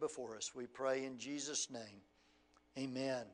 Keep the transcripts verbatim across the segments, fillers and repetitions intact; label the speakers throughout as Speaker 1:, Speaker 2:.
Speaker 1: before us. We pray in Jesus' name. Amen.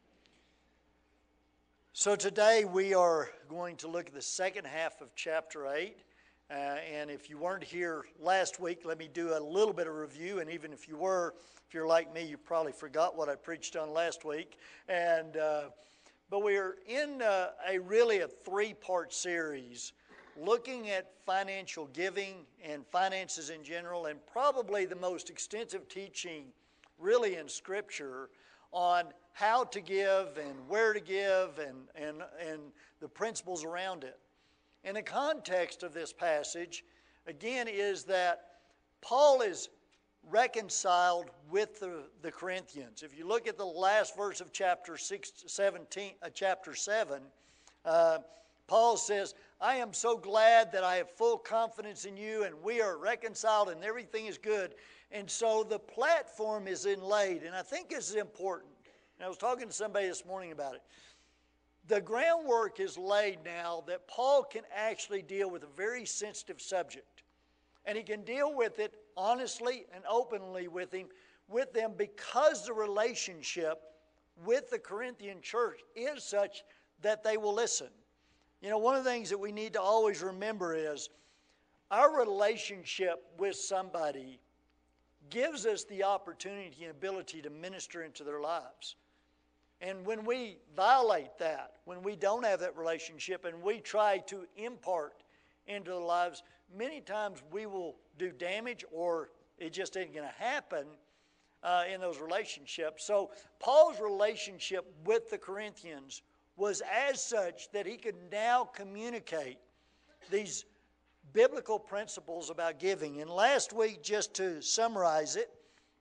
Speaker 1: So today we are going to look at the second half of chapter eight. Uh, and if you weren't here last week, let me do a little bit of review. And even if you were, if you're like me, you probably forgot what I preached on last week. And uh, but we're in uh, a really a three-part series looking at financial giving and finances in general, and probably the most extensive teaching really in Scripture on how to give and where to give and, and, and the principles around it. And the context of this passage, again, is that Paul is reconciled with the, the Corinthians. If you look at the last verse of chapter six, seventeen, uh, chapter seven, uh, Paul says, I am so glad that I have full confidence in you and we are reconciled and everything is good. And so the platform is inlaid, and I think this is important. And I was talking to somebody this morning about it. The groundwork is laid now that Paul can actually deal with a very sensitive subject. And he can deal with it honestly and openly with him, with them because the relationship with the Corinthian church is such that they will listen. You know, one of the things that we need to always remember is our relationship with somebody gives us the opportunity and ability to minister into their lives. And when we violate that, when we don't have that relationship and we try to impart into their lives, many times we will do damage or it just ain't going to happen uh, in those relationships. So Paul's relationship with the Corinthians was as such that he could now communicate these biblical principles about giving. And last week, just to summarize it,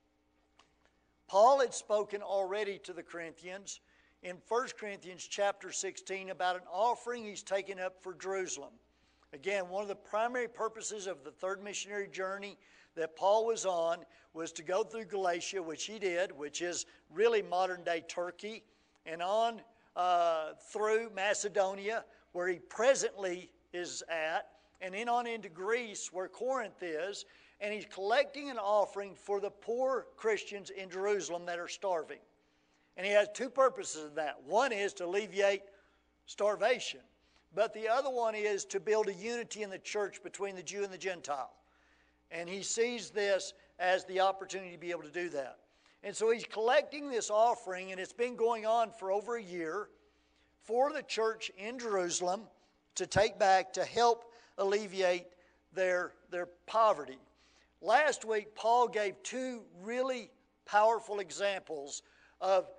Speaker 1: Paul had spoken already to the Corinthians in First Corinthians chapter sixteen about an offering he's taken up for Jerusalem. Again, one of the primary purposes of the third missionary journey that Paul was on was to go through Galatia, which he did, which is really modern-day Turkey, and on uh, through Macedonia, where he presently is at, and then on into Greece, where Corinth is, and he's collecting an offering for the poor Christians in Jerusalem that are starving. And he has two purposes of that. One is to alleviate starvation, but the other one is to build a unity in the church between the Jew and the Gentile. And he sees this as the opportunity to be able to do that. And so he's collecting this offering, and it's been going on for over a year for the church in Jerusalem to take back to help alleviate their, their poverty. Last week, Paul gave two really powerful examples of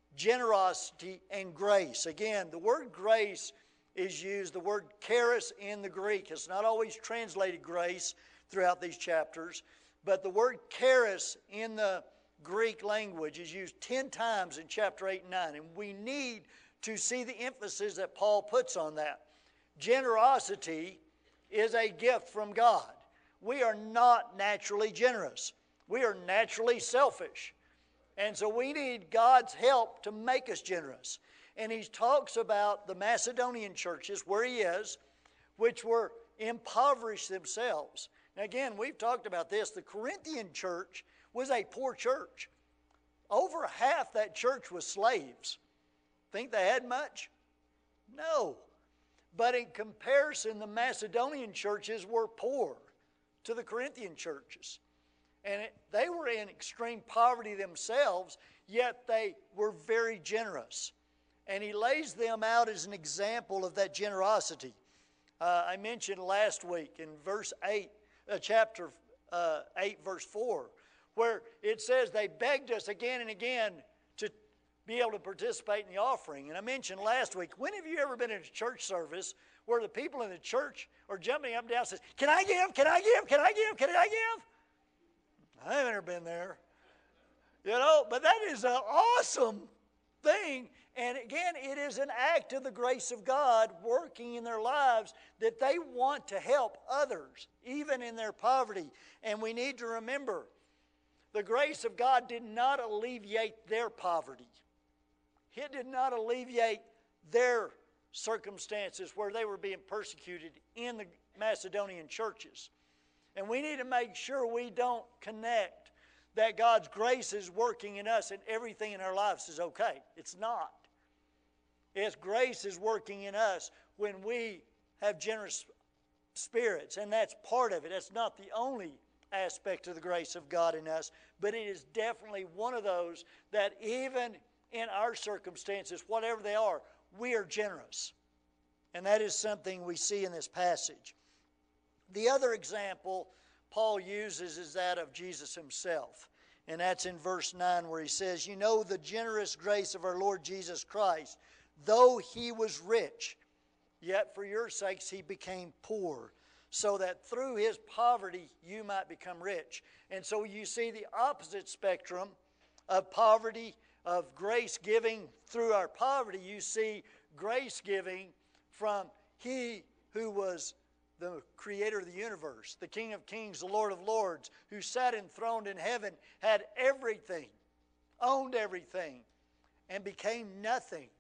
Speaker 1: generosity and grace. Again, the word grace is used, the word charis in the Greek. It's not always translated grace throughout these chapters, but the word charis in the Greek language is used ten times in chapter eight and nine, and we need to see the emphasis that Paul puts on that. Generosity is a gift from God. We are not naturally generous. We are naturally selfish. And so we need God's help to make us generous. And he talks about the Macedonian churches where he is, which were impoverished themselves. Now again, we've talked about this. The Corinthian church was a poor church. Over half that church was slaves. Think they had much? No. But in comparison, the Macedonian churches were poor to the Corinthian churches. And it, they were in extreme poverty themselves, yet they were very generous. And he lays them out as an example of that generosity. Uh, I mentioned last week in verse eight, uh, chapter uh, eight, verse four, where it says they begged us again and again to be able to participate in the offering. And I mentioned last week, when have you ever been in a church service where the people in the church are jumping up and down and says, can I give, can I give, can I give, can I give? I haven't ever been there. You know, but that is an awesome thing. And again, it is an act of the grace of God working in their lives that they want to help others, even in their poverty. And we need to remember, the grace of God did not alleviate their poverty. It did not alleviate their circumstances where they were being persecuted in the Macedonian churches. And we need to make sure we don't connect that God's grace is working in us and everything in our lives is okay. It's not. It's grace is working in us when we have generous spirits, and that's part of it. That's not the only aspect of the grace of God in us, but it is definitely one of those that even in our circumstances, whatever they are, we are generous. And that is something we see in this passage. The other example Paul uses is that of Jesus himself. And that's in verse nine where he says, "You know the generous grace of our Lord Jesus Christ, though he was rich, yet for your sakes he became poor, so that through his poverty you might become rich." And so you see the opposite spectrum of poverty, of grace giving through our poverty. You see grace giving from he who was the creator of the universe, the King of kings, the Lord of lords, who sat enthroned in heaven, had everything, owned everything, and became nothing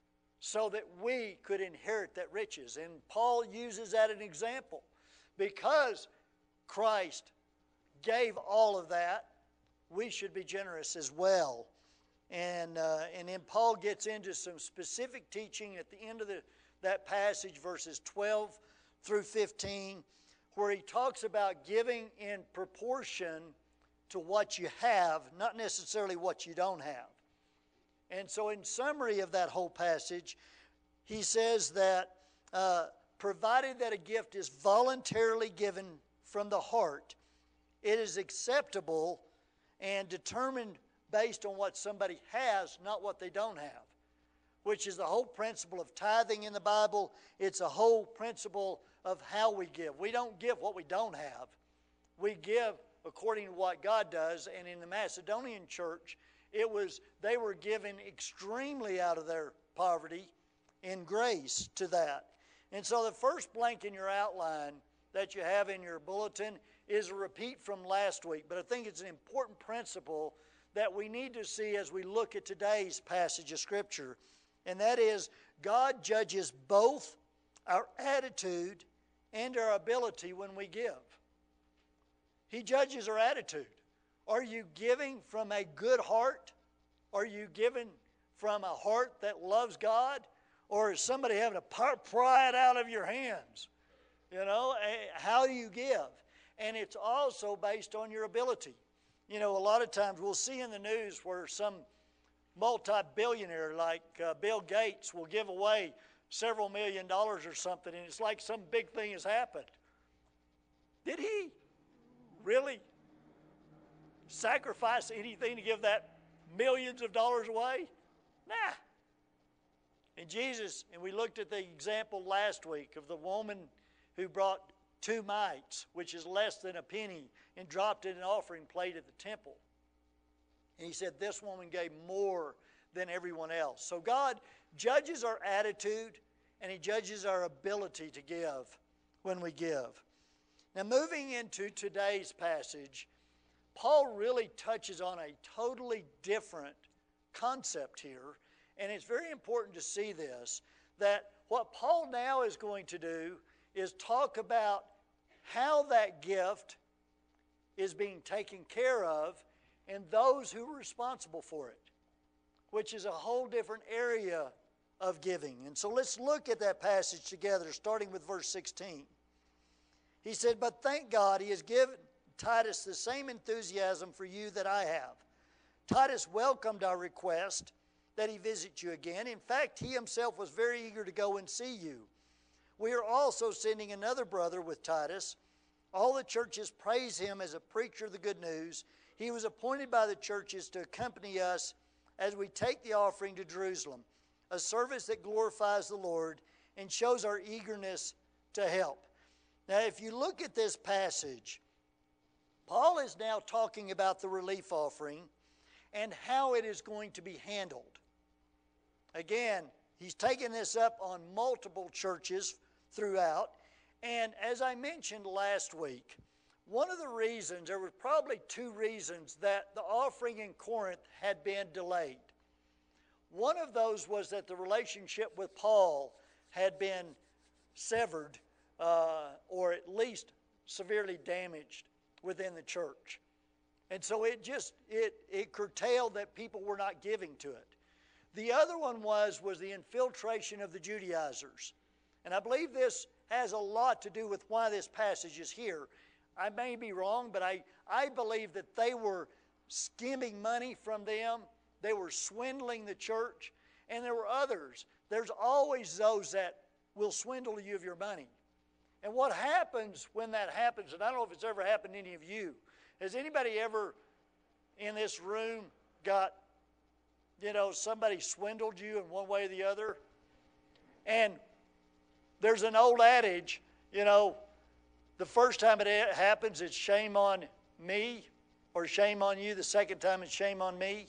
Speaker 1: so that we could inherit that riches. And Paul uses that as an example. Because Christ gave all of that, we should be generous as well. And, uh, and then Paul gets into some specific teaching at the end of the, that passage, verses twelve through fifteen, where he talks about giving in proportion to what you have, not necessarily what you don't have. And so in summary of that whole passage, he says that uh, provided that a gift is voluntarily given from the heart, it is acceptable and determined based on what somebody has, not what they don't have, which is the whole principle of tithing in the Bible. It's a whole principle of how we give. We don't give what we don't have. We give according to what God does. And in the Macedonian church, it was they were given extremely out of their poverty in grace to that. And so the first blank in your outline that you have in your bulletin is a repeat from last week. But I think it's an important principle that we need to see as we look at today's passage of Scripture. And that is, God judges both our attitude and our ability when we give. He judges our attitude. Are you giving from a good heart? Are you giving from a heart that loves God? Or is somebody having to pry it out of your hands? You know, how do you give? And it's also based on your ability. You know, a lot of times we'll see in the news where some multi-billionaire like uh, Bill Gates will give away several million dollars or something, and it's like some big thing has happened. Did he really sacrifice anything to give that millions of dollars away? Nah. And Jesus, and we looked at the example last week of the woman who brought two mites, which is less than a penny, and dropped it in an offering plate at the temple. And he said this woman gave more than everyone else. So God judges our attitude, and he judges our ability to give when we give. Now, moving into today's passage, Paul really touches on a totally different concept here, and it's very important to see this, that what Paul now is going to do is talk about how that gift is being taken care of and those who are responsible for it, which is a whole different area of giving. And so let's look at that passage together, starting with verse sixteen. He said, "But thank God he has given Titus the same enthusiasm for you that I have. Titus welcomed our request that he visit you again. In fact, he himself was very eager to go and see you. We are also sending another brother with Titus. All the churches praise him as a preacher of the good news. He was appointed by the churches to accompany us as we take the offering to Jerusalem, a service that glorifies the Lord and shows our eagerness to help." Now, if you look at this passage, Paul is now talking about the relief offering and how it is going to be handled. Again, he's taken this up on multiple churches throughout. And as I mentioned last week, one of the reasons, there were probably two reasons that the offering in Corinth had been delayed. One of those was that the relationship with Paul had been severed uh, or at least severely damaged within the church. And so it just, it, it curtailed that people were not giving to it. The other one was, was the infiltration of the Judaizers. And I believe this has a lot to do with why this passage is here. I may be wrong, but I, I believe that they were skimming money from them. They were swindling the church. And there were others. There's always those that will swindle you of your money. And what happens when that happens, and I don't know if it's ever happened to any of you, has anybody ever in this room got, you know, somebody swindled you in one way or the other? And there's an old adage, you know, the first time it happens, it's shame on me, or shame on you. The second time, it's shame on me.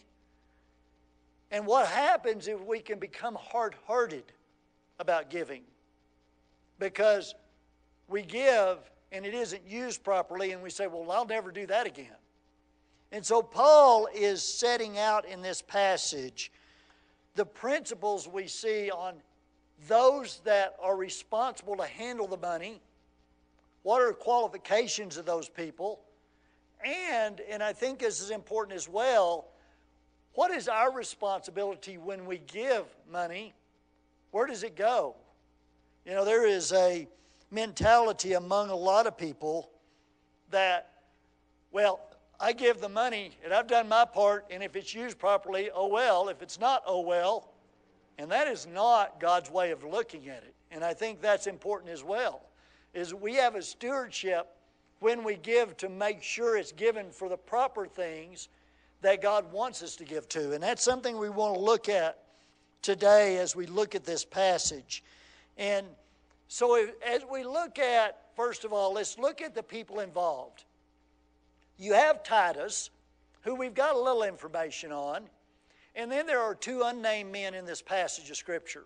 Speaker 1: And what happens if we can become hard-hearted about giving? Because we give and it isn't used properly, and we say, well, I'll never do that again. And so Paul is setting out in this passage the principles we see on those that are responsible to handle the money, what are the qualifications of those people, and, and I think this is important as well, what is our responsibility when we give money? Where does it go? You know, there is a mentality among a lot of people that, well, I give the money and I've done my part, and if it's used properly, oh well. If it's not, oh well. And that is not God's way of looking at it. And I think that's important as well, is we have a stewardship when we give to make sure it's given for the proper things that God wants us to give to. And that's something we want to look at today as we look at this passage. And so if, as we look at, first of all, let's look at the people involved. You have Titus, who we've got a little information on, and then there are two unnamed men in this passage of Scripture.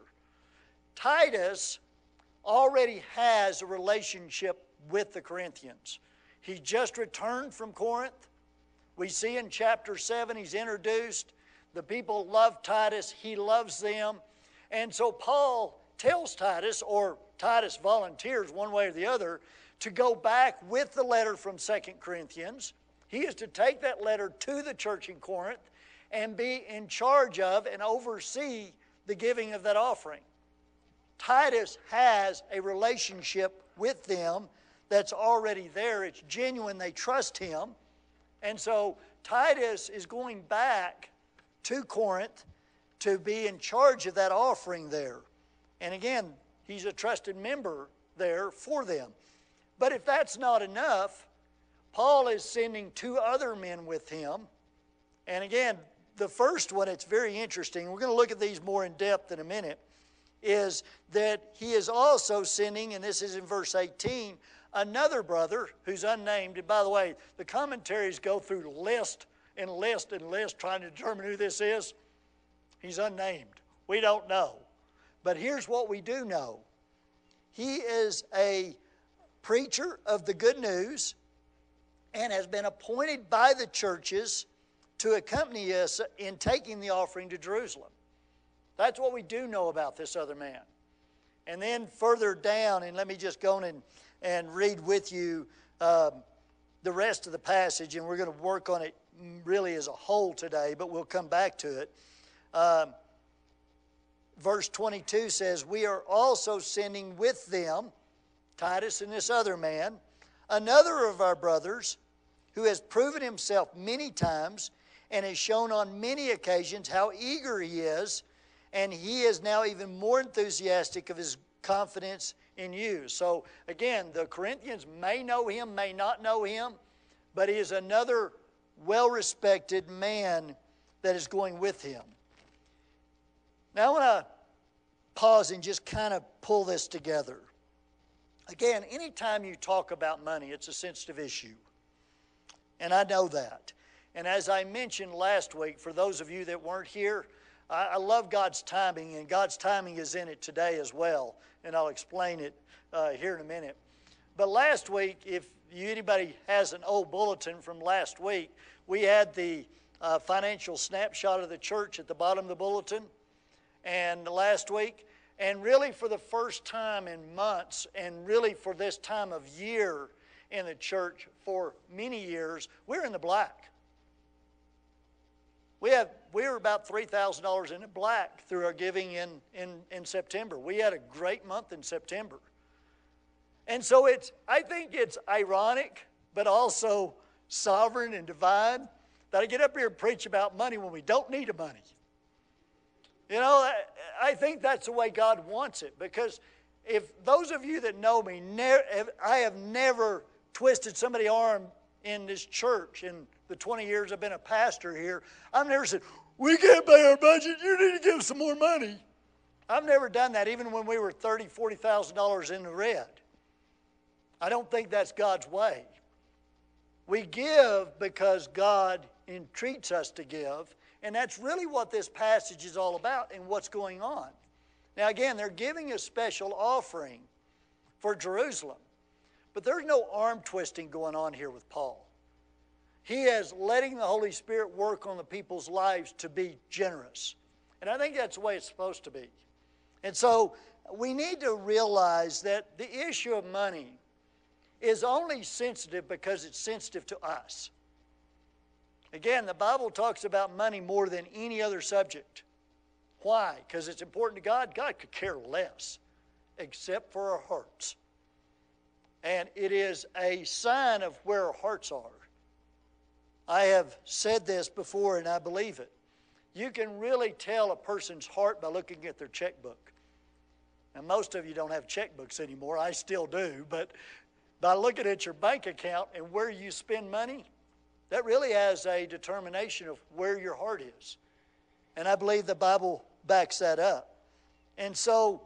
Speaker 1: Titus already has a relationship with the Corinthians. He just returned from Corinth. We see in chapter seven he's introduced. The people love Titus. He loves them. And so Paul tells Titus, or Titus volunteers one way or the other, to go back with the letter from Second Corinthians. He is to take that letter to the church in Corinth and be in charge of and oversee the giving of that offering. Titus has a relationship with them that's already there. It's genuine. They trust him. And so Titus is going back to Corinth to be in charge of that offering there. And again, he's a trusted member there for them. But if that's not enough, Paul is sending two other men with him. And again, the first one, it's very interesting. We're going to look at these more in depth in a minute, is that he is also sending, and this is in verse eighteen, another brother who's unnamed. And by the way, the commentaries go through list and list and list trying to determine who this is. He's unnamed. We don't know. But here's what we do know. He is a preacher of the good news and has been appointed by the churches to accompany us in taking the offering to Jerusalem. That's what we do know about this other man. And then further down, and let me just go on and, and read with you um, the rest of the passage, and we're going to work on it really as a whole today, but we'll come back to it. Um, verse twenty-two says, we are also sending with them, Titus and this other man, another of our brothers who has proven himself many times and has shown on many occasions how eager he is, and he is now even more enthusiastic of his confidence in you. So again, the Corinthians may know him, may not know him, but he is another well-respected man that is going with him. Now I want to pause and just kind of pull this together. Again, anytime you talk about money, it's a sensitive issue. And I know that. And as I mentioned last week, for those of you that weren't here, I, I love God's timing, and God's timing is in it today as well. And I'll explain it uh, here in a minute. But last week, if you, anybody has an old bulletin from last week, we had the uh, financial snapshot of the church at the bottom of the bulletin. And last week, and really for the first time in months, and really for this time of year in the church for many years, we're in the black. we were about three thousand dollars in the black through our giving in, in, in September. We had a great month in September. And so it's, I think it's ironic, but also sovereign and divine, that I get up here and preach about money when we don't need the money. You know, I, I think that's the way God wants it, because if those of you that know me, ne- I have never twisted somebody's arm in this church in the twenty years I've been a pastor here. I've never said, we can't pay our budget, you need to give some more money. I've never done that, even when we were thirty thousand dollars, forty thousand dollars in the red. I don't think that's God's way. We give because God entreats us to give, and that's really what this passage is all about and what's going on. Now again, they're giving a special offering for Jerusalem, but there's no arm twisting going on here with Paul. He is letting the Holy Spirit work on the people's lives to be generous. And I think that's the way it's supposed to be. And so we need to realize that the issue of money is only sensitive because it's sensitive to us. Again, the Bible talks about money more than any other subject. Why? Because it's important to God. God could care less, except for our hearts. And it is a sign of where our hearts are. I have said this before, and I believe it. You can really tell a person's heart by looking at their checkbook. Now, most of you don't have checkbooks anymore. I still do, but by looking at your bank account and where you spend money, that really has a determination of where your heart is. And I believe the Bible backs that up. And so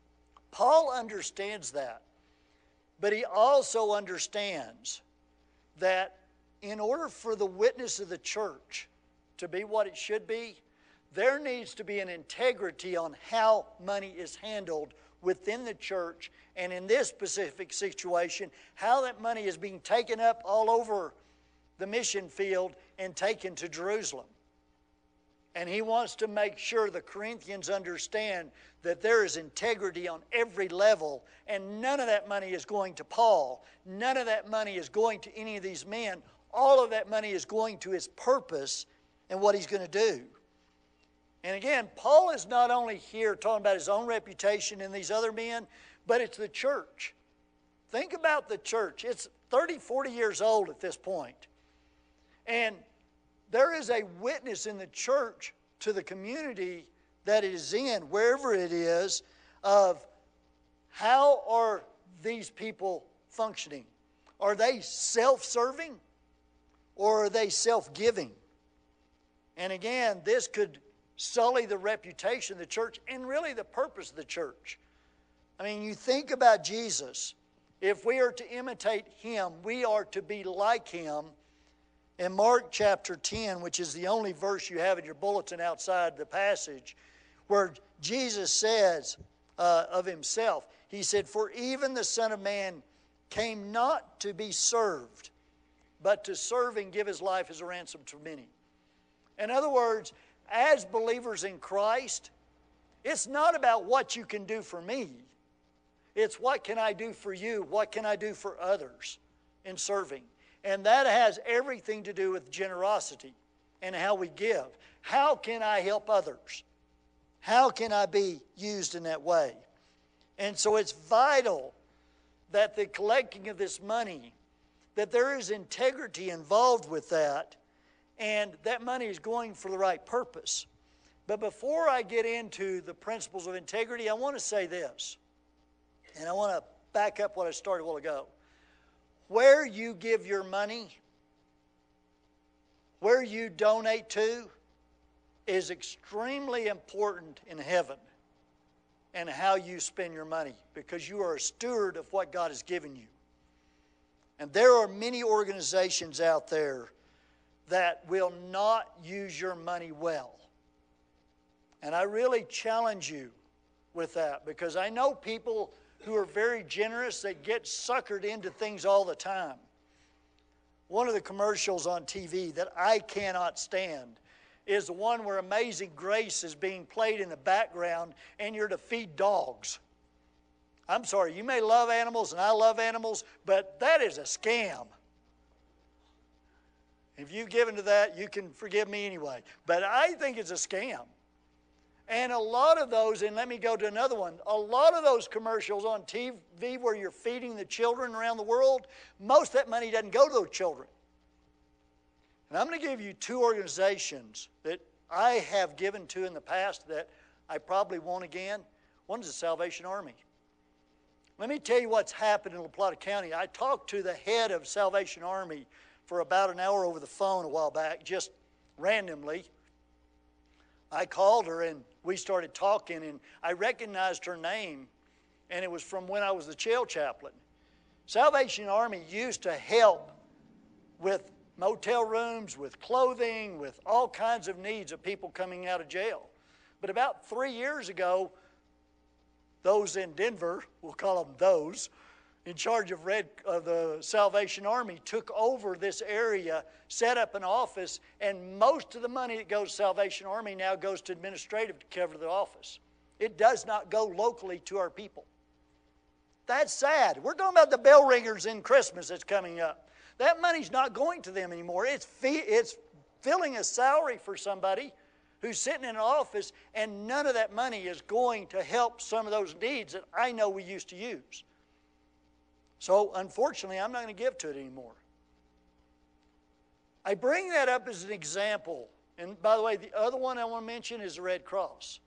Speaker 1: Paul understands that. But he also understands that in order for the witness of the church to be what it should be, there needs to be an integrity on how money is handled within the church, and in this specific situation, how that money is being taken up all over the mission field and taken to Jerusalem. And he wants to make sure the Corinthians understand that there is integrity on every level, and none of that money is going to Paul. None of that money is going to any of these men. All of that money is going to his purpose and what he's going to do. And again, Paul is not only here talking about his own reputation and these other men, but it's the church. Think about the church. It's thirty, forty years old at this point. And there is a witness in the church to the community that it is in, wherever it is, of how are these people functioning? Are they self-serving or are they self-giving? And again, this could sully the reputation of the church and really the purpose of the church. I mean, you think about Jesus. If we are to imitate him, we are to be like him. In Mark chapter ten, which is the only verse you have in your bulletin outside the passage, where Jesus says uh, of himself, he said, "For even the Son of Man came not to be served, but to serve and give his life as a ransom to many." In other words, as believers in Christ, it's not about what you can do for me. It's what can I do for you? What can I do for others in serving? And that has everything to do with generosity and how we give. How can I help others? How can I be used in that way? And so it's vital that the collecting of this money, that there is integrity involved with that, and that money is going for the right purpose. But before I get into the principles of integrity, I want to say this, and I want to back up what I started a while ago. Where you give your money, where you donate to, is extremely important in heaven, and how you spend your money, because you are a steward of what God has given you. And there are many organizations out there that will not use your money well. And I really challenge you with that, because I know people who are very generous that get suckered into things all the time. One of the commercials on T V that I cannot stand is the one where Amazing Grace is being played in the background and you're to feed dogs. I'm sorry, you may love animals and I love animals, but that is a scam. If you've given to that, you can forgive me anyway. But I think it's a scam. And a lot of those, and let me go to another one, a lot of those commercials on T V where you're feeding the children around the world, most of that money doesn't go to those children. And I'm going to give you two organizations that I have given to in the past that I probably won't again. One's the Salvation Army. Let me tell you what's happened in La Plata County. I talked to the head of Salvation Army for about an hour over the phone a while back, just randomly. I called her and we started talking, and I recognized her name, and it was from when I was the jail chaplain. Salvation Army used to help with motel rooms, with clothing, with all kinds of needs of people coming out of jail. But about three years ago, those in Denver, we'll call them those, in charge of, Red, of the Salvation Army, took over this area, set up an office, and most of the money that goes to Salvation Army now goes to administrative to cover the office. It does not go locally to our people. That's sad. We're talking about the bell ringers in Christmas that's coming up. That money's not going to them anymore. It's, fee, it's filling a salary for somebody who's sitting in an office, and none of that money is going to help some of those needs that I know we used to use. So, unfortunately, I'm not going to give to it anymore. I bring that up as an example. And by the way, the other one I want to mention is the Red Cross.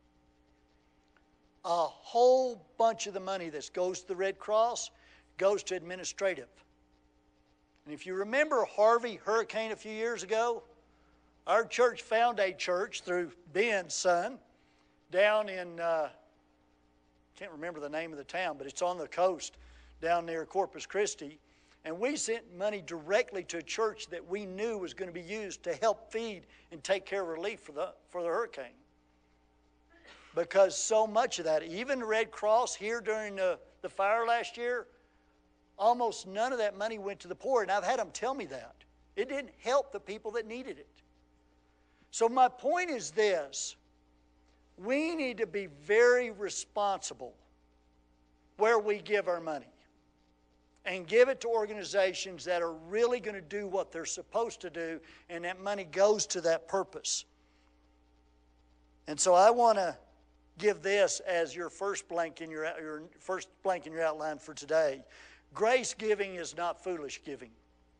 Speaker 1: A whole bunch of the money that goes to the Red Cross goes to administrative. And if you remember Harvey hurricane a few years ago, our church found a church through Ben's son down in, uh, can't remember the name of the town, but it's on the coast down near Corpus Christi. And we sent money directly to a church that we knew was going to be used to help feed and take care of relief for the, for the hurricane. Because so much of that, even the Red Cross here during the, the fire last year, almost none of that money went to the poor. And I've had them tell me that. It didn't help the people that needed it. So my point is this. We need to be very responsible where we give our money. And give it to organizations that are really going to do what they're supposed to do, and that money goes to that purpose. And so I want to give this as your first blank in your, your first blank in your outline for today. Grace giving is not foolish giving.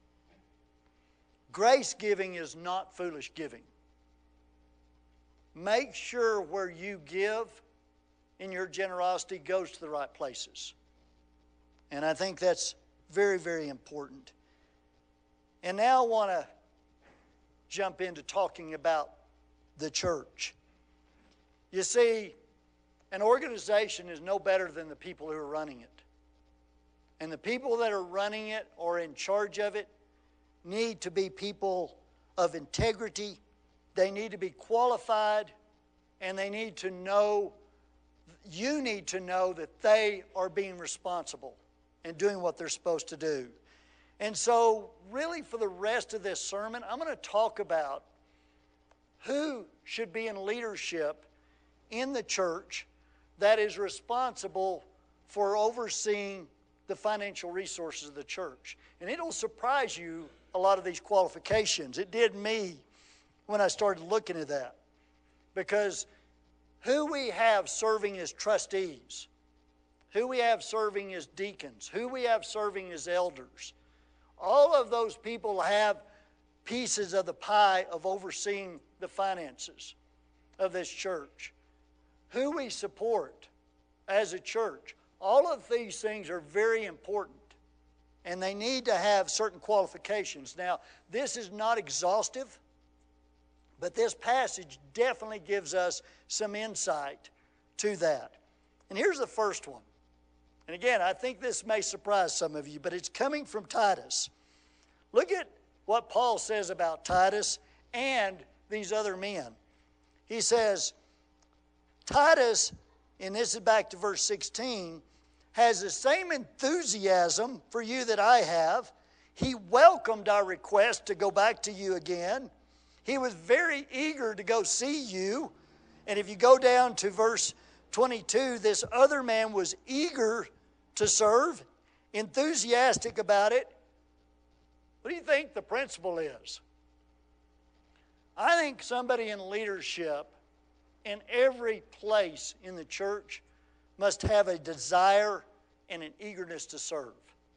Speaker 1: Grace giving is not foolish giving. Make sure where you give in your generosity goes to the right places. And I think that's very, very important. And now I want to jump into talking about the church. You see, an organization is no better than the people who are running it. And the people that are running it or in charge of it need to be people of integrity. They need to be qualified, and they need to know, you need to know that they are being responsible and doing what they're supposed to do. And so, really for the rest of this sermon, I'm going to talk about who should be in leadership in the church that is responsible for overseeing the financial resources of the church. And it'll surprise you, a lot of these qualifications. It did me when I started looking at that. Because who we have serving as trustees, who we have serving as deacons, who we have serving as elders, all of those people have pieces of the pie of overseeing the finances of this church. Who we support as a church, all of these things are very important, and they need to have certain qualifications. Now, this is not exhaustive, but this passage definitely gives us some insight to that. And here's the first one. And again, I think this may surprise some of you, but it's coming from Titus. Look at what Paul says about Titus and these other men. He says, Titus, and this is back to verse sixteen, has the same enthusiasm for you that I have. He welcomed our request to go back to you again. He was very eager to go see you. And if you go down to verse twenty-two, this other man was eager to serve, enthusiastic about it. What do you think the principle is? I think somebody in leadership in every place in the church must have a desire and an eagerness to serve.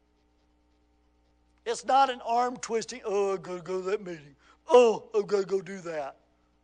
Speaker 1: It's not an arm twisting, oh, I've got to go to that meeting. Oh, I've got to go do that.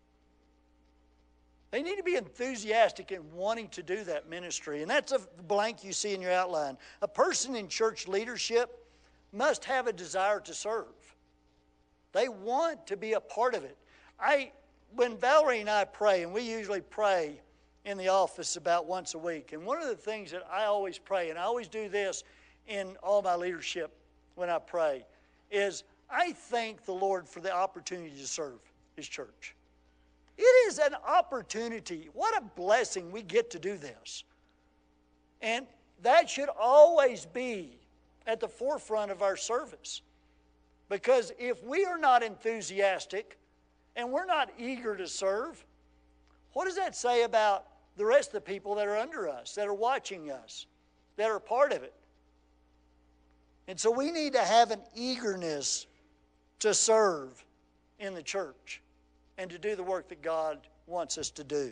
Speaker 1: They need to be enthusiastic in wanting to do that ministry. And that's a blank you see in your outline. A person in church leadership must have a desire to serve. They want to be a part of it. I, when Valerie and I pray, and we usually pray in the office about once a week, and one of the things that I always pray, and I always do this in all my leadership when I pray, is I thank the Lord for the opportunity to serve His church. It is an opportunity. What a blessing we get to do this. And that should always be at the forefront of our service. Because if we are not enthusiastic and we're not eager to serve, what does that say about the rest of the people that are under us, that are watching us, that are part of it? And so we need to have an eagerness to serve in the church and to do the work that God wants us to do.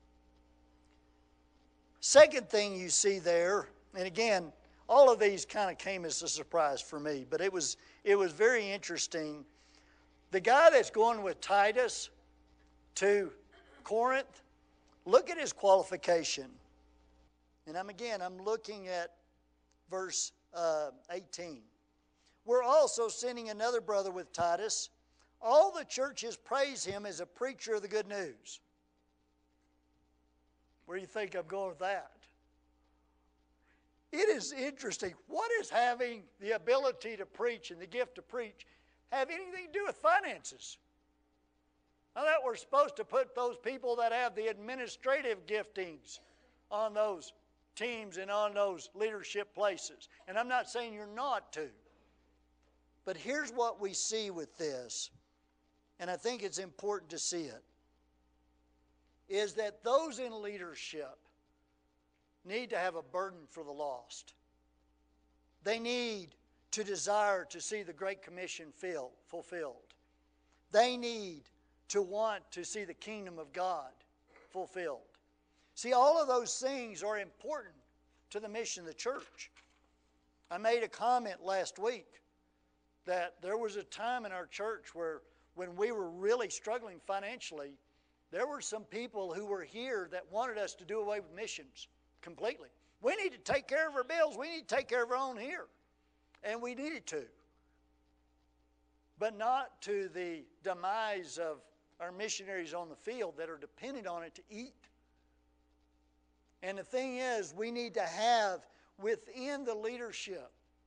Speaker 1: Second thing you see there, and again, all of these kind of came as a surprise for me, but it was, it was very interesting. The guy that's going with Titus to Corinth, look at his qualification. And I'm again, I'm looking at verse uh, eighteen. We're also sending another brother with Titus. All the churches praise him as a preacher of the good news. Where do you think I'm going with that? It is interesting. What does having the ability to preach and the gift to preach have anything to do with finances? I thought we're supposed to put those people that have the administrative giftings on those teams and on those leadership places. And I'm not saying you're not to. But here's what we see with this, and I think it's important to see it, is that those in leadership need to have a burden for the lost. They need to desire to see the Great Commission filled, fulfilled. They need to want to see the kingdom of God fulfilled. See, all of those things are important to the mission of the church. I made a comment last week that there was a time in our church where when we were really struggling financially, there were some people who were here that wanted us to do away with missions completely. We need to take care of our bills. We need to take care of our own here. And we needed to. But not to the demise of our missionaries on the field that are dependent on it to eat. And the thing is, we need to have within the leadership,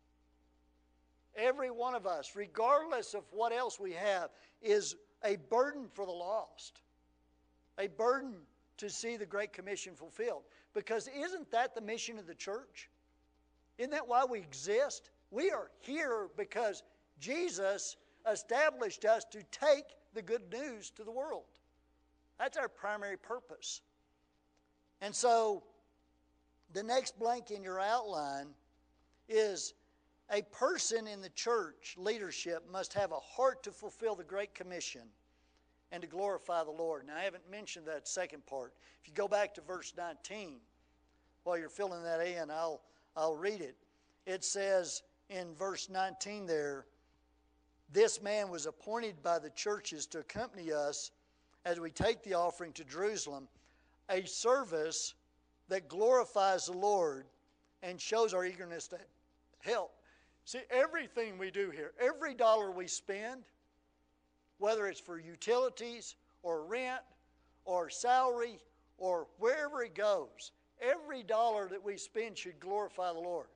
Speaker 1: every one of us, regardless of what else we have, is a burden for the lost. A burden to see the Great Commission fulfilled. Because isn't that the mission of the church? Isn't that why we exist? We are here because Jesus established us to take the good news to the world. That's our primary purpose. And so, the next blank in your outline is a person in the church leadership must have a heart to fulfill the Great Commission and to glorify the Lord. Now, I haven't mentioned that second part. If you go back to verse nineteen, while you're filling that in, I'll, I'll read it. It says in verse nineteen there, this man was appointed by the churches to accompany us as we take the offering to Jerusalem, a service that glorifies the Lord and shows our eagerness to help. See, everything we do here, every dollar we spend, whether it's for utilities or rent or salary or wherever it goes, every dollar that we spend should glorify the Lord.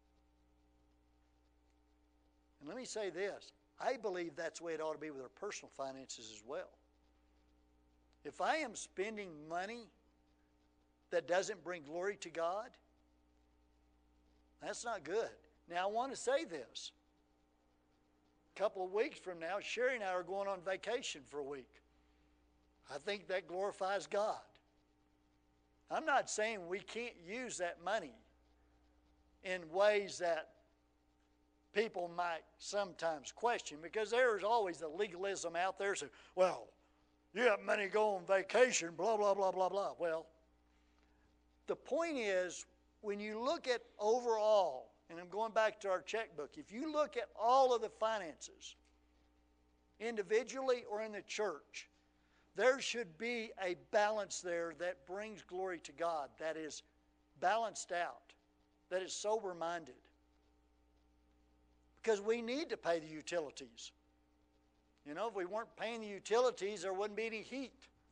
Speaker 1: And let me say this. I believe that's the way it ought to be with our personal finances as well. If I am spending money that doesn't bring glory to God, that's not good. Now, I want to say this. A couple of weeks from now, Sherry and I are going on vacation for a week. I think that glorifies God. I'm not saying we can't use that money in ways that people might sometimes question, because there's always the legalism out there. So, well, you have money to go on vacation, blah, blah, blah, blah, blah. Well, the point is, when you look at overall, and I'm going back to our checkbook, if you look at all of the finances, individually or in the church, there should be a balance there that brings glory to God, that is balanced out, that is sober-minded. Because we need to pay the utilities. You know, if we weren't paying the utilities, there wouldn't be any heat.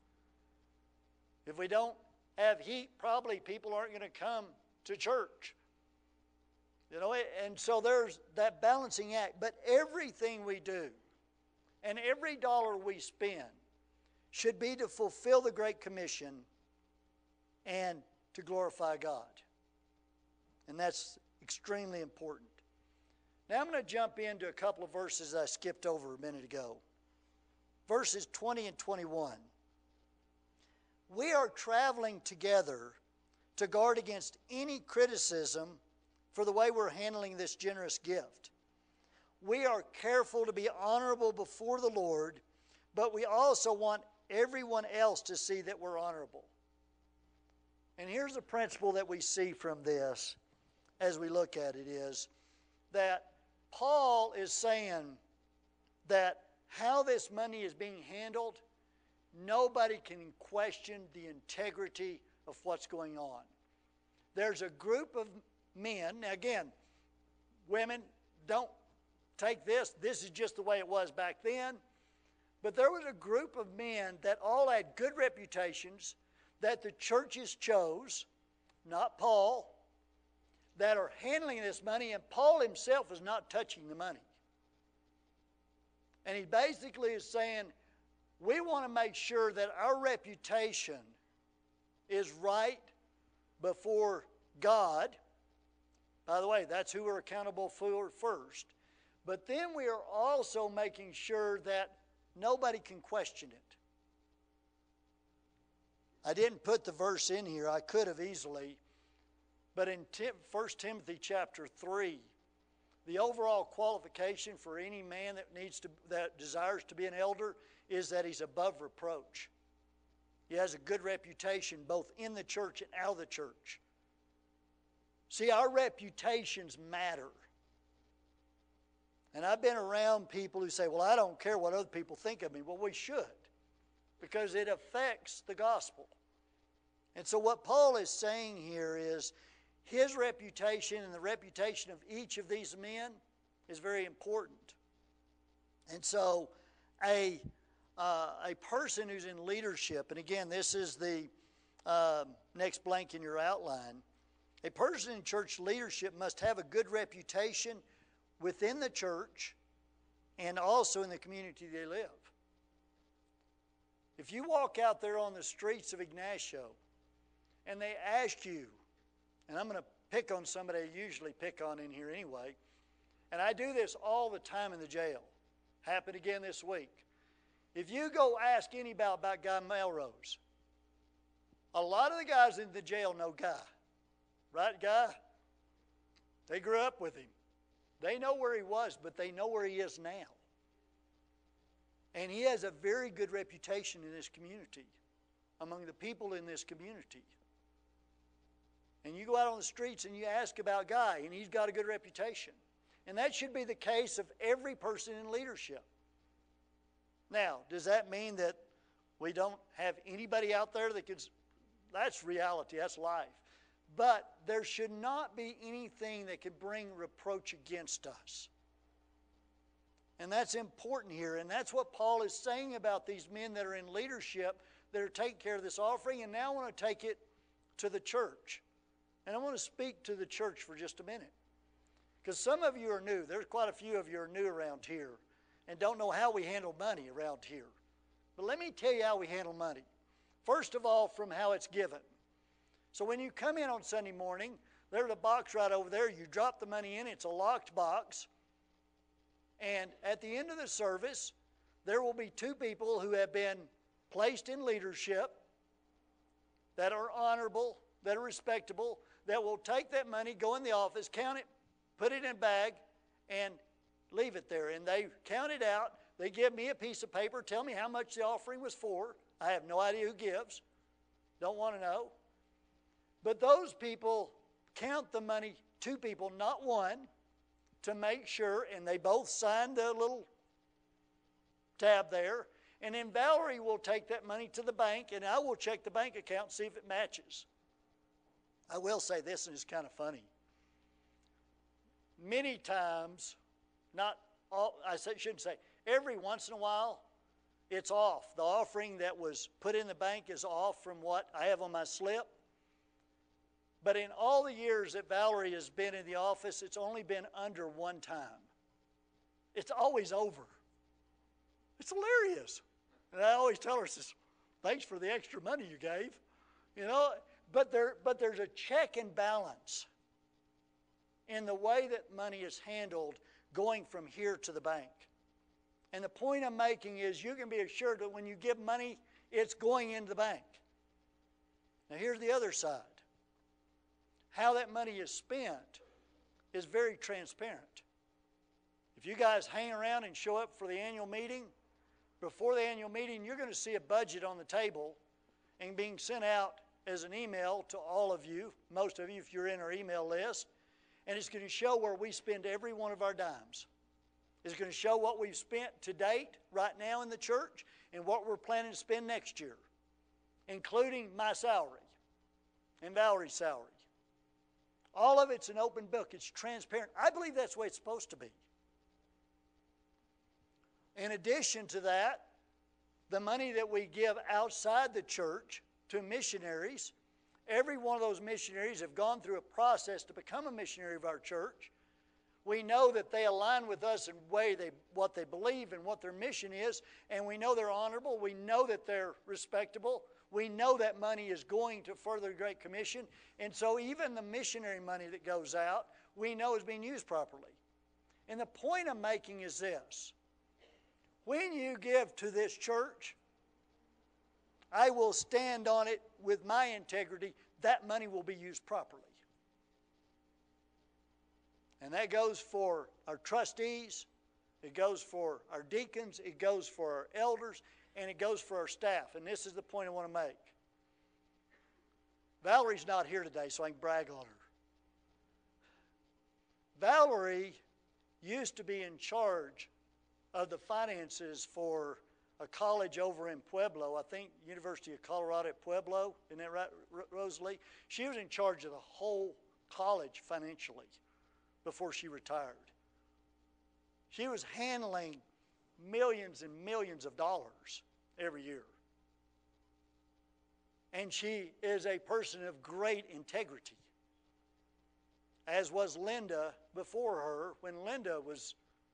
Speaker 1: If we don't have heat, probably people aren't going to come to church. You know, and so there's that balancing act. But everything we do and every dollar we spend should be to fulfill the Great Commission and to glorify God. And that's extremely important. Now I'm going to jump into a couple of verses I skipped over a minute ago. Verses twenty and twenty-one. We are traveling together to guard against any criticism for the way we're handling this generous gift. We are careful to be honorable before the Lord, but we also want everyone else to see that we're honorable. And here's a principle that we see from this as we look at it is that Paul is saying that how this money is being handled, nobody can question the integrity of what's going on. There's a group of men, now again, women, don't take this, this is just the way it was back then, but there was a group of men that all had good reputations that the churches chose, not Paul, that are handling this money, and Paul himself is not touching the money. And he basically is saying, we want to make sure that our reputation is right before God. By the way, that's who we're accountable for first. But then we are also making sure that nobody can question it. I didn't put the verse in here. I could have easily. But in First Timothy chapter three, the overall qualification for any man that needs to that desires to be an elder is that he's above reproach. He has a good reputation both in the church and out of the church. See, our reputations matter. And I've been around people who say, well, I don't care what other people think of me. Well, we should, because it affects the gospel. And so what Paul is saying here is his reputation and the reputation of each of these men is very important. And so a, uh, a person who's in leadership, and again, this is the uh, next blank in your outline, a person in church leadership must have a good reputation within the church and also in the community they live. If you walk out there on the streets of Ignacio and they ask you, and I'm going to pick on somebody I usually pick on in here anyway, and I do this all the time in the jail. Happened again this week. If you go ask anybody about Guy Melrose, a lot of the guys in the jail know Guy. Right, Guy? They grew up with him. They know where he was, but they know where he is now. And he has a very good reputation in this community, among the people in this community. And you go out on the streets and you ask about Guy, and he's got a good reputation. And that should be the case of every person in leadership. Now, does that mean that we don't have anybody out there that could... That's reality, that's life. But there should not be anything that could bring reproach against us. And that's important here. And that's what Paul is saying about these men that are in leadership that are taking care of this offering. And now I want to take it to the church. And I want to speak to the church for just a minute. Because some of you are new. There's quite a few of you are new around here and don't know how we handle money around here. But let me tell you how we handle money. First of all, from how it's given. So when you come in on Sunday morning, there's a box right over there. You drop the money in. It's a locked box. And at the end of the service, there will be two people who have been placed in leadership that are honorable, that are respectable, that will take that money, go in the office, count it, put it in a bag, and leave it there. And they count it out. They give me a piece of paper, tell me how much the offering was for. I have no idea who gives. Don't want to know. But those people count the money, two people, not one, to make sure, and they both sign the little tab there. And then Valerie will take that money to the bank, and I will check the bank account and see if it matches. I will say this, and it's kind of funny. Many times, not all, I shouldn't say, every once in a while, it's off. The offering that was put in the bank is off from what I have on my slip. But in all the years that Valerie has been in the office, it's only been under one time. It's always over. It's hilarious. And I always tell her, says, thanks for the extra money you gave. You know, but there, but there's a check and balance in the way that money is handled going from here to the bank. And the point I'm making is you can be assured that when you give money, it's going into the bank. Now here's the other side. How that money is spent is very transparent. If you guys hang around and show up for the annual meeting, before the annual meeting, you're going to see a budget on the table and being sent out as an email to all of you, most of you if you're in our email list, and it's going to show where we spend every one of our dimes. It's going to show what we've spent to date right now in the church and what we're planning to spend next year, including my salary and Valerie's salary. All of it's an open book. It's transparent. I believe that's the way it's supposed to be. In addition to that, the money that we give outside the church to missionaries, every one of those missionaries have gone through a process to become a missionary of our church. We know that they align with us in way they, what they believe and what their mission is, and we know they're honorable. We know that they're respectable. We know that money is going to further the Great Commission, and so even the missionary money that goes out, we know is being used properly. And the point I'm making is this. When you give to this church, I will stand on it with my integrity. That money will be used properly. And that goes for our trustees, it goes for our deacons, it goes for our elders, and it goes for our staff. And this is the point I want to make. Valerie's not here today, so I can brag on her. Valerie used to be in charge of the finances for a college over in Pueblo, I think University of Colorado at Pueblo, isn't that right, Rosalie? She was in charge of the whole college financially before she retired. She was handling millions and millions of dollars every year. And she is a person of great integrity, as was Linda before her when Linda was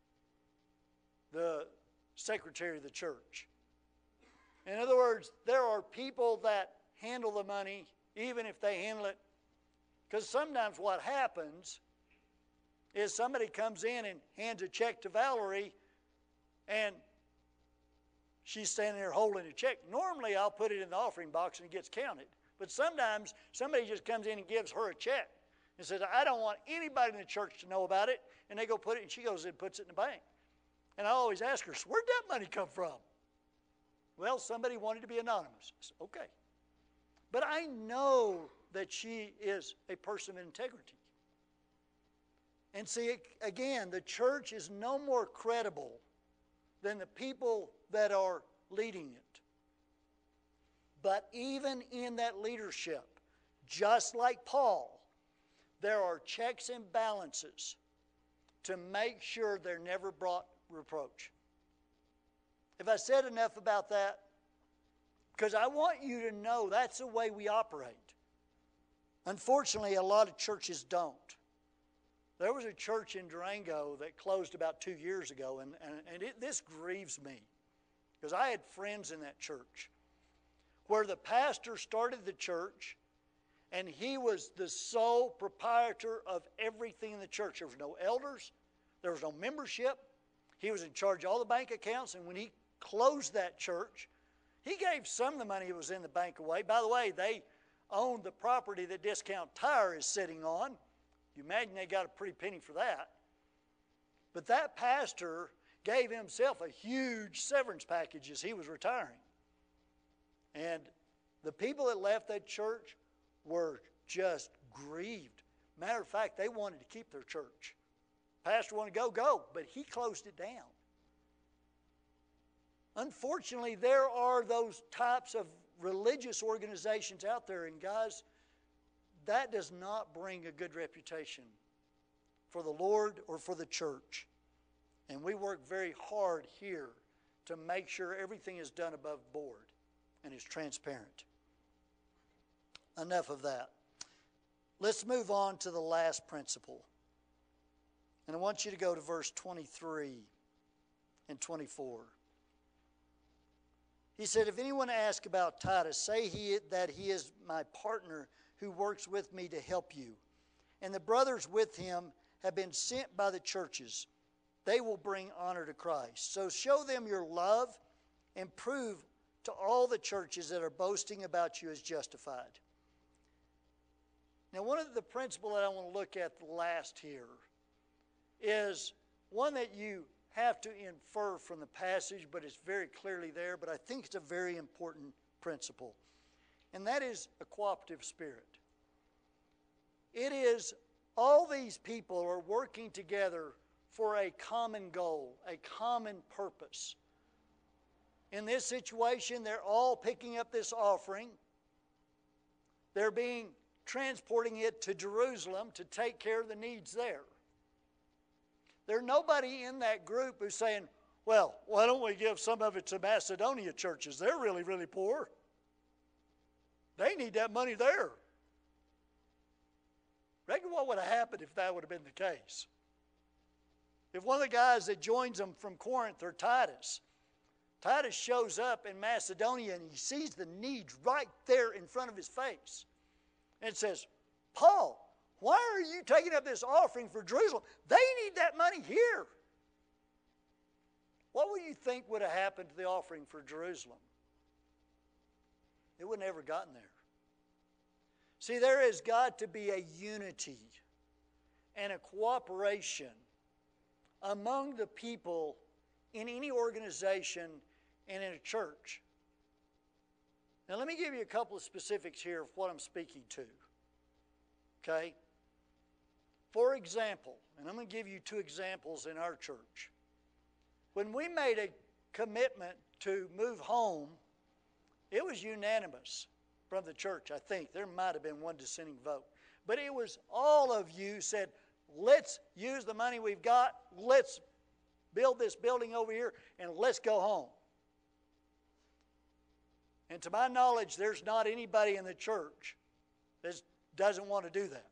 Speaker 1: the secretary of the church. In other words, there are people that handle the money, even if they handle it, because sometimes what happens is somebody comes in and hands a check to Valerie, and she's standing there holding a check. Normally, I'll put it in the offering box and it gets counted. But sometimes somebody just comes in and gives her a check and says, I don't want anybody in the church to know about it. And they go put it, and she goes and puts it in the bank. And I always ask her, where'd that money come from? Well, somebody wanted to be anonymous. I said, okay. But I know that she is a person of integrity. And see, again, the church is no more credible than the people that are leading it. But even in that leadership, just like Paul, there are checks and balances to make sure they're never brought reproach. Have I said enough about that? Because I want you to know that's the way we operate. Unfortunately, a lot of churches don't. There was a church in Durango that closed about two years ago, and, and, and it, this grieves me because I had friends in that church where the pastor started the church and he was the sole proprietor of everything in the church. There was no elders. There was no membership. He was in charge of all the bank accounts, and when he closed that church, he gave some of the money that was in the bank away. By the way, they owned the property that Discount Tire is sitting on. You imagine they got a pretty penny for that. But that pastor gave himself a huge severance package as he was retiring. And the people that left that church were just grieved. Matter of fact, they wanted to keep their church. Pastor wanted to go, go, but he closed it down. Unfortunately, there are those types of religious organizations out there, and guys, that does not bring a good reputation for the Lord or for the church. And we work very hard here to make sure everything is done above board and is transparent. Enough of that. Let's move on to the last principle. And I want you to go to verse twenty-three and twenty-four. He said, if anyone asks about Titus, say he, that he is my partner who works with me to help you. And the brothers with him have been sent by the churches. They will bring honor to Christ. So show them your love and prove to all the churches that are boasting about you as justified. Now, one of the principles that I want to look at last here is one that you have to infer from the passage, but it's very clearly there, but I think it's a very important principle. And that is a cooperative spirit. It is all these people are working together for a common goal, a common purpose. In this situation, they're all picking up this offering. They're being transporting it to Jerusalem to take care of the needs there. There's nobody in that group who's saying, well, why don't we give some of it to Macedonia churches? They're really, really poor. They need that money there. Reckon what would have happened if that would have been the case? If one of the guys that joins them from Corinth or Titus, Titus shows up in Macedonia and he sees the needs right there in front of his face. And says, Paul, why are you taking up this offering for Jerusalem? They need that money here. What would you think would have happened to the offering for Jerusalem? It would have never gotten there. See, there has got to be a unity and a cooperation among the people in any organization and in a church. Now, let me give you a couple of specifics here of what I'm speaking to. Okay? For example, and I'm going to give you two examples in our church. When we made a commitment to move home, it was unanimous from the church, I think. There might have been one dissenting vote. But it was all of you said, let's use the money we've got, let's build this building over here, and let's go home. And to my knowledge, there's not anybody in the church that doesn't want to do that.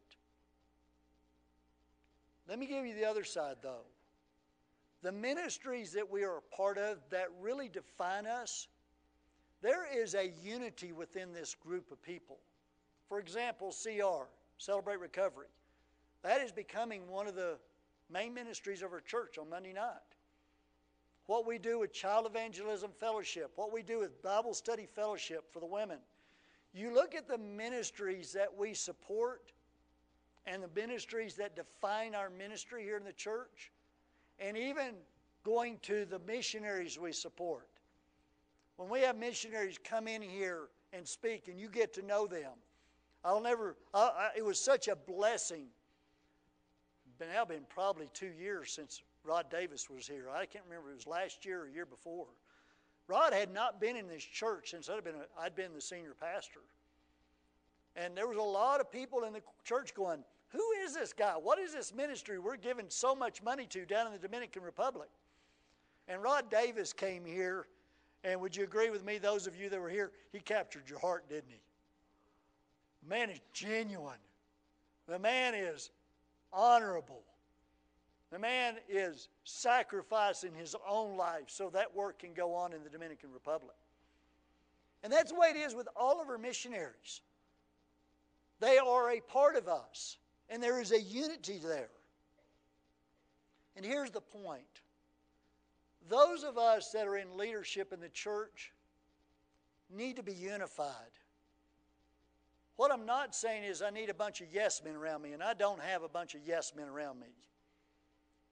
Speaker 1: Let me give you the other side, though. The ministries that we are a part of that really define us, there is a unity within this group of people. For example, C R, Celebrate Recovery. That is becoming one of the main ministries of our church on Monday night. What we do with Child Evangelism Fellowship, what we do with Bible Study Fellowship for the women. You look at the ministries that we support and the ministries that define our ministry here in the church, and even going to the missionaries we support. When we have missionaries come in here and speak and you get to know them, I'll never, I, I, it was such a blessing. It's now been probably two years since Rod Davis was here. I can't remember if it was last year or year before. Rod had not been in this church since I'd been, a, I'd been the senior pastor. And there was a lot of people in the church going, who is this guy? What is this ministry we're giving so much money to down in the Dominican Republic? And Rod Davis came here, and would you agree with me, those of you that were here, he captured your heart, didn't he? The man is genuine. The man is honorable. The man is sacrificing his own life so that work can go on in the Dominican Republic. And that's the way it is with all of our missionaries. They are a part of us, and there is a unity there. And here's the point. Those of us that are in leadership in the church need to be unified. What I'm not saying is I need a bunch of yes men around me, and I don't have a bunch of yes men around me.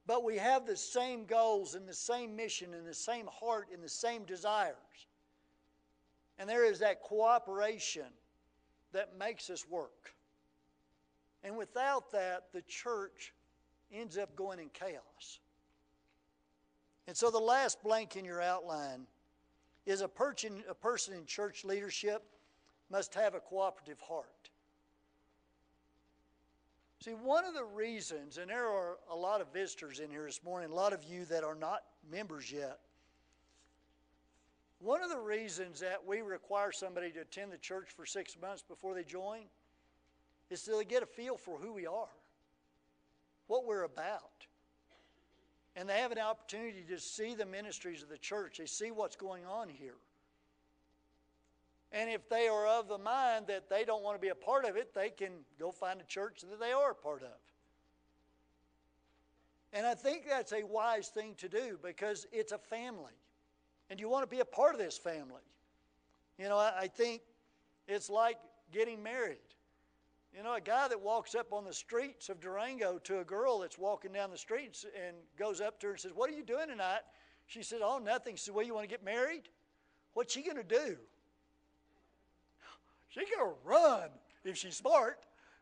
Speaker 1: but we have the same goals and the same mission and the same heart and the same desires. And there is that cooperation that makes us work. And without that, the church ends up going in chaos. And so the last blank in your outline is a person, a person in church leadership must have a cooperative heart. See, one of the reasons, and there are a lot of visitors in here this morning, a lot of you that are not members yet, one of the reasons that we require somebody to attend the church for six months before they join is so they get a feel for who we are, what we're about. And they have an opportunity to see the ministries of the church. They see what's going on here. And if they are of the mind that they don't want to be a part of it, they can go find a church that they are a part of. And I think that's a wise thing to do because it's a family. And you want to be a part of this family. You know, I, I think it's like getting married. You know, a guy that walks up on the streets of Durango to a girl that's walking down the streets and goes up to her and says, "What are you doing tonight?" She said, "Oh, nothing." She said, "Well, you want to get married?" What's she going to do? She's going to run if she's smart.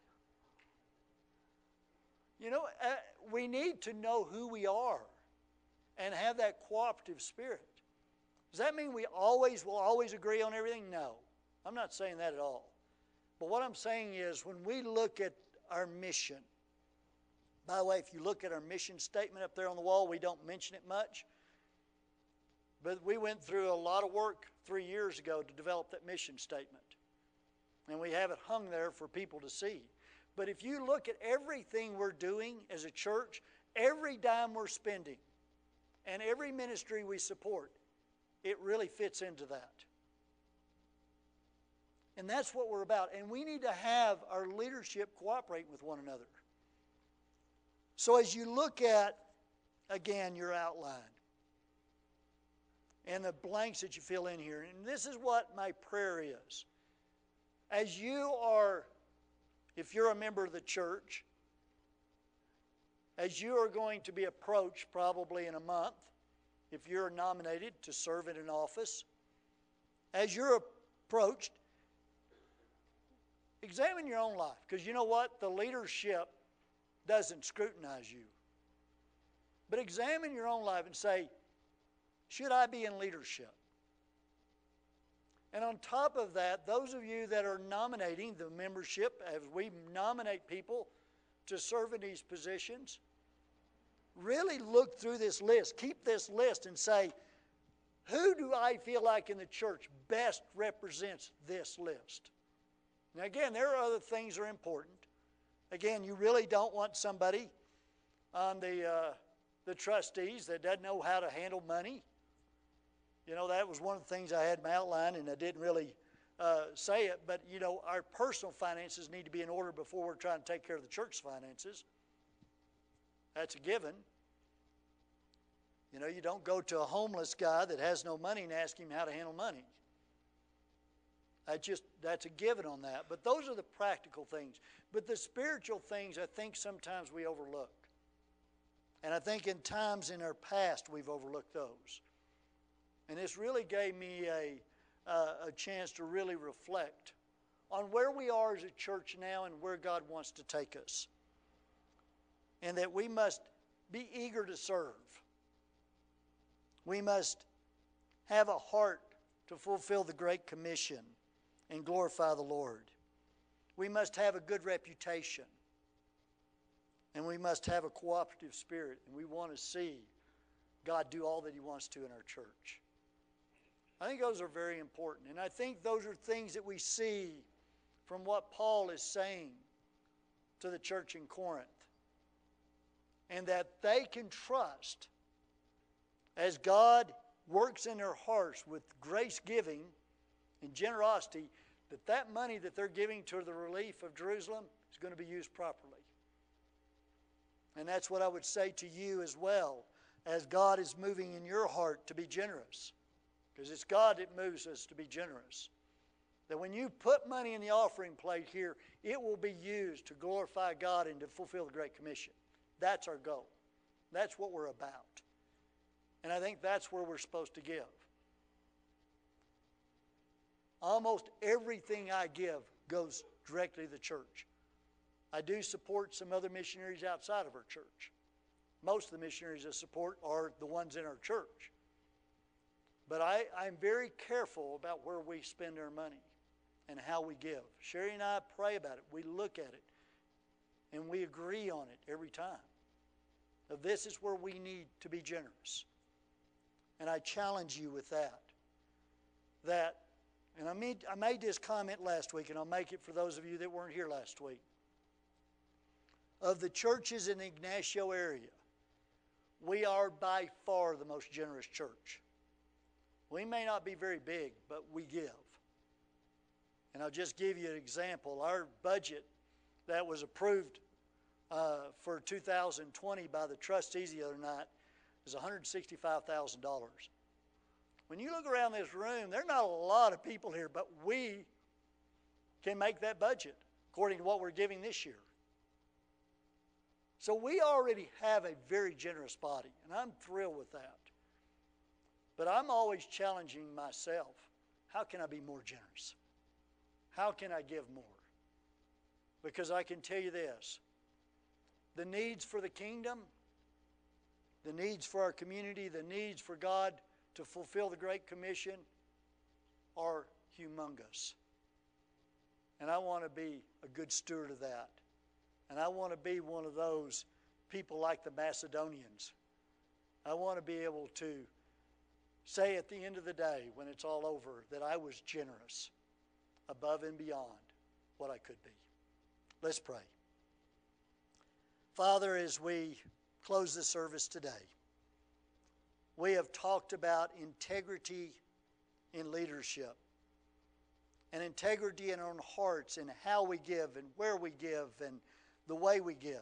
Speaker 1: You know, uh, we need to know who we are and have that cooperative spirit. Does that mean we always will always agree on everything? No. I'm not saying that at all. But what I'm saying is when we look at our mission, by the way, if you look at our mission statement up there on the wall, we don't mention it much. But we went through a lot of work three years ago to develop that mission statement. And we have it hung there for people to see. But if you look at everything we're doing as a church, every dime we're spending, and every ministry we support, it really fits into that. And that's what we're about. And we need to have our leadership cooperate with one another. So as you look at, again, your outline, and the blanks that you fill in here, and this is what my prayer is. As you are, if you're a member of the church, as you are going to be approached probably in a month, if you're nominated to serve in an office, as you're approached, examine your own life. Because you know what? The leadership doesn't scrutinize you. But examine your own life and say, should I be in leadership? And on top of that, those of you that are nominating the membership, as we nominate people to serve in these positions, really look through this list. Keep this list and say, who do I feel like in the church best represents this list? Now again, there are other things that are important. Again, you really don't want somebody on the, uh, the trustees that doesn't know how to handle money. You know, that was one of the things I had in my outline, and I didn't really uh, say it, but, you know, our personal finances need to be in order before we're trying to take care of the church's finances. That's a given. You know, you don't go to a homeless guy that has no money and ask him how to handle money. I just, that's a given on that. But those are the practical things. But the spiritual things, I think sometimes we overlook. And I think in times in our past, we've overlooked those. And this really gave me a, uh, a chance to really reflect on where we are as a church now and where God wants to take us. And that we must be eager to serve. We must have a heart to fulfill the Great Commission and glorify the Lord. We must have a good reputation. And we must have a cooperative spirit. And we want to see God do all that He wants to in our church. I think those are very important. And I think those are things that we see from what Paul is saying to the church in Corinth. And that they can trust as God works in their hearts with grace giving and generosity, that that money that they're giving to the relief of Jerusalem is going to be used properly. And that's what I would say to you as well, as God is moving in your heart to be generous. Because it's God that moves us to be generous. That when you put money in the offering plate here, it will be used to glorify God and to fulfill the Great Commission. That's our goal. That's what we're about. And I think that's where we're supposed to give. Almost everything I give goes directly to the church. I do support some other missionaries outside of our church. Most of the missionaries I support are the ones in our church. But I, I'm very careful about where we spend our money and how we give. Sherry and I pray about it. We look at it. And we agree on it every time. Now, this is where we need to be generous. And I challenge you with that. That, and I made, I made this comment last week, and I'll make it for those of you that weren't here last week. Of the churches in the Ignacio area, we are by far the most generous church. We may not be very big, but we give. And I'll just give you an example. Our budget that was approved uh, for two thousand twenty by the trustees the other night is one hundred sixty-five thousand dollars. When you look around this room, there are not a lot of people here, but we can make that budget according to what we're giving this year. So we already have a very generous body, and I'm thrilled with that. But I'm always challenging myself. How can I be more generous? How can I give more? Because I can tell you this, the needs for the kingdom, the needs for our community, the needs for God to fulfill the Great Commission are humongous. And I want to be a good steward of that. And I want to be one of those people like the Macedonians. I want to be able to say at the end of the day, when it's all over, that I was generous above and beyond what I could be. Let's pray. Father, as we close the service today, we have talked about integrity in leadership and integrity in our own hearts and how we give and where we give and the way we give.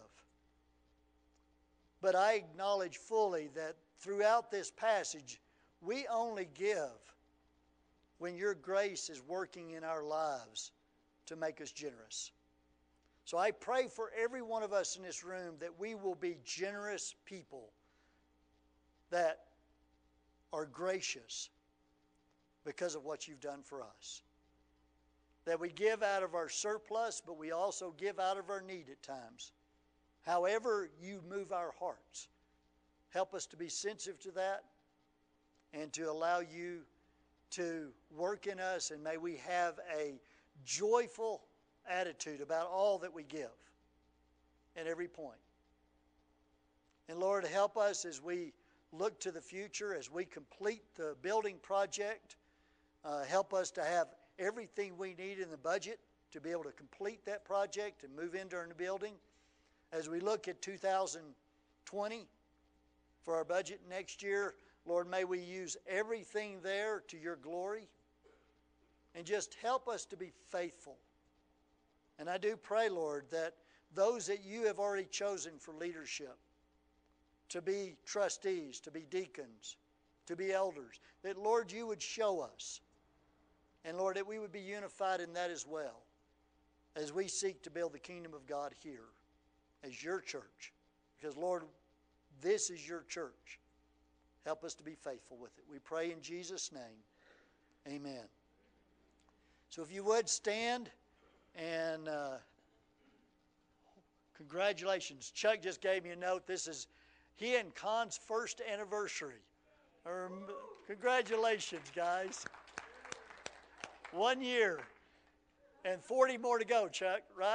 Speaker 1: But I acknowledge fully that throughout this passage, we only give when your grace is working in our lives to make us generous. So I pray for every one of us in this room that we will be generous people that are gracious because of what you've done for us. That we give out of our surplus, but we also give out of our need at times. However you move our hearts, help us to be sensitive to that and to allow you to work in us, and may we have a joyful attitude about all that we give at every point. And Lord, help us as we look to the future, as we complete the building project. Uh, help us to have everything we need in the budget to be able to complete that project and move into our new building. As we look at two thousand twenty for our budget next year, Lord, may we use everything there to your glory. And just help us to be faithful. And I do pray, Lord, that those that you have already chosen for leadership, to be trustees, to be deacons, to be elders, that, Lord, you would show us. And, Lord, that we would be unified in that as well as we seek to build the kingdom of God here as your church. Because, Lord, this is your church. Help us to be faithful with it. We pray in Jesus' name. Amen. So if you would stand, and uh, congratulations. Chuck just gave me a note. This is he and Con's first anniversary. Um, congratulations, guys. One year and forty more to go, Chuck, right?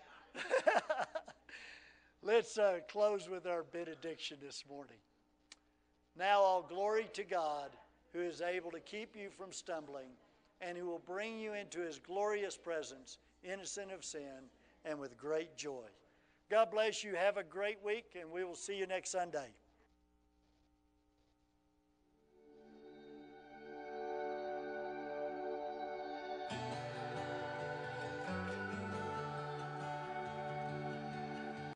Speaker 1: Let's uh, close with our benediction this morning. Now all glory to God, who is able to keep you from stumbling and who will bring you into his glorious presence, innocent of sin and with great joy. God bless you. Have a great week, and we will see you next Sunday.